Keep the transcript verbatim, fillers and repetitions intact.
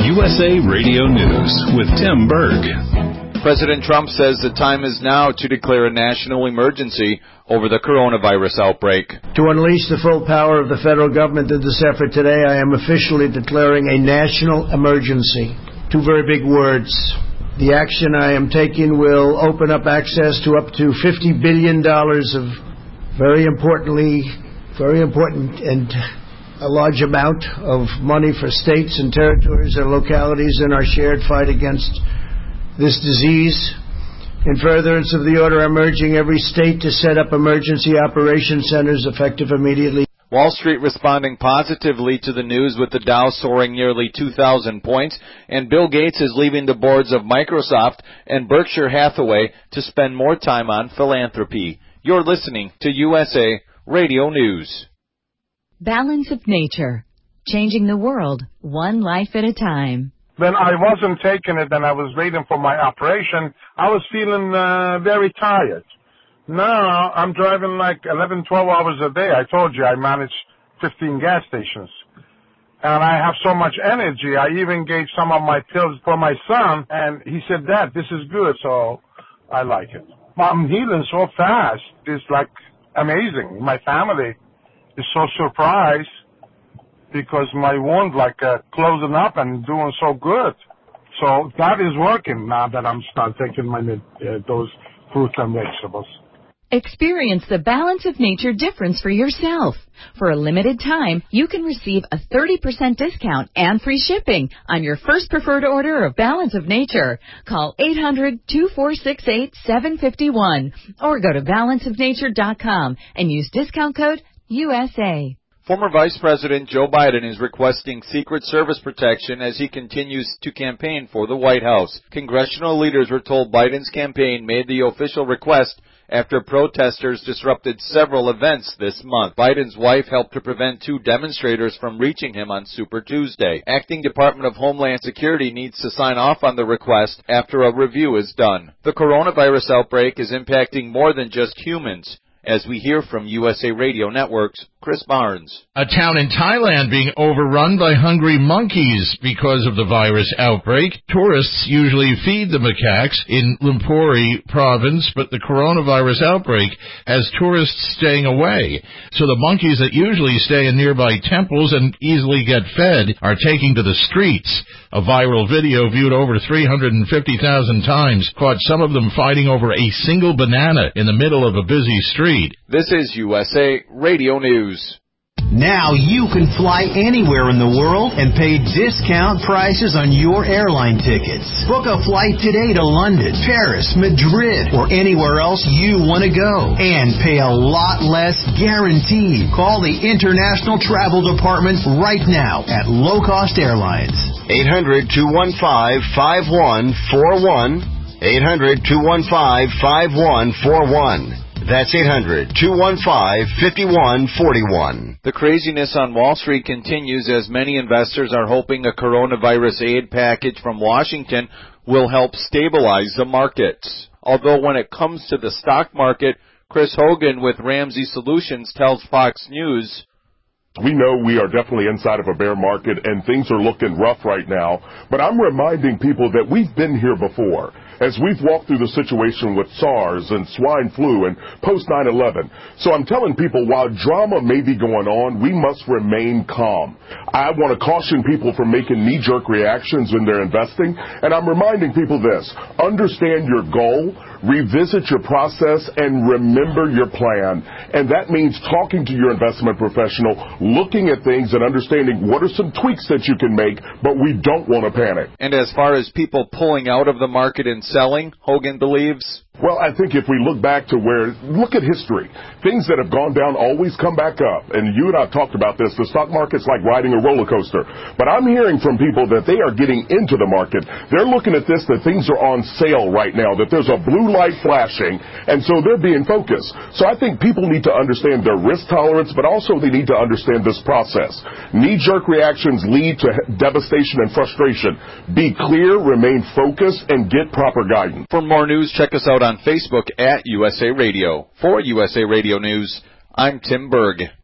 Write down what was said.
U S A Radio News with Tim Berg. President Trump says the time is now to declare a national emergency over the coronavirus outbreak. To unleash the full power of the federal government in this effort today, I am officially declaring a national emergency. Two very big words. The action I am taking will open up access to up to fifty billion dollars of very importantly, very important and a large amount of money for states and territories and localities in our shared fight against this disease. In furtherance of the order, I'm urging every state to set up emergency operation centers effective immediately. Wall Street responding positively to the news with the Dow soaring nearly two thousand points, and Bill Gates is leaving the boards of Microsoft and Berkshire Hathaway to spend more time on philanthropy. You're listening to U S A Radio News. Balance of Nature, changing the world one life at a time. When I wasn't taking it and I was waiting for my operation, I was feeling uh, very tired. Now I'm driving like eleven, twelve hours a day. I told you I manage fifteen gas stations. And I have so much energy. I even gave some of my pills for my son, and he said, Dad, this is good, so I like it. I'm healing so fast. It's like amazing. My family is so surprised because my wound like uh, closing up and doing so good. So that is working now that I'm start taking my uh, those fruits and vegetables. Experience the Balance of Nature difference for yourself. For a limited time, you can receive a thirty percent discount and free shipping on your first preferred order of Balance of Nature. Call eight hundred, two four six eight, seven five one or go to balance of nature dot com and use discount code U S A. Former Vice President Joe Biden is requesting Secret Service protection as he continues to campaign for the White House. Congressional leaders were told Biden's campaign made the official request after protesters disrupted several events this month. Biden's wife helped to prevent two demonstrators from reaching him on Super Tuesday. Acting Department of Homeland Security needs to sign off on the request after a review is done. The coronavirus outbreak is impacting more than just humans, as we hear from U S A Radio Network's Chris Barnes. A town in Thailand being overrun by hungry monkeys because of the virus outbreak. Tourists usually feed the macaques in Lumpuri province, but the coronavirus outbreak has tourists staying away. So the monkeys that usually stay in nearby temples and easily get fed are taking to the streets. A viral video viewed over three hundred fifty thousand times caught some of them fighting over a single banana in the middle of a busy street. This is U S A Radio News. Now you can fly anywhere in the world and pay discount prices on your airline tickets. Book a flight today to London, Paris, Madrid, or anywhere else you want to go. And pay a lot less guaranteed. Call the International Travel Department right now at Low Cost Airlines. eight hundred, two one five, five one four one. eight hundred, two one five, five one four one. That's eight hundred, two one five, five one four one. The craziness on Wall Street continues as many investors are hoping a coronavirus aid package from Washington will help stabilize the markets. Although when it comes to the stock market, Chris Hogan with Ramsey Solutions tells Fox News, we know we are definitely inside of a bear market and things are looking rough right now, but I'm reminding people that we've been here before. As we've walked through the situation with SARS and swine flu and post nine eleven. So I'm telling people, while drama may be going on, we must remain calm. I want to caution people from making knee-jerk reactions when they're investing, and I'm reminding people this. Understand your goal, revisit your process, and remember your plan. And that means talking to your investment professional, looking at things and understanding what are some tweaks that you can make, but we don't want to panic. And as far as people pulling out of the market and selling, Hogan believes? Well, I think if we look back to where, look at history. Things that have gone down always come back up. And you and I have talked about this. The stock market's like riding a roller coaster. But I'm hearing from people that they are getting into the market. They're looking at this, that things are on sale right now, that there's a blue light flashing, and so they're being focused. So I think people need to understand their risk tolerance, but also they need to understand this process. Knee-jerk reactions lead to devastation and frustration. Be clear, remain focused, and get proper guidance. For more news, check us out on Facebook at U S A Radio. For U S A Radio News, I'm Tim Berg.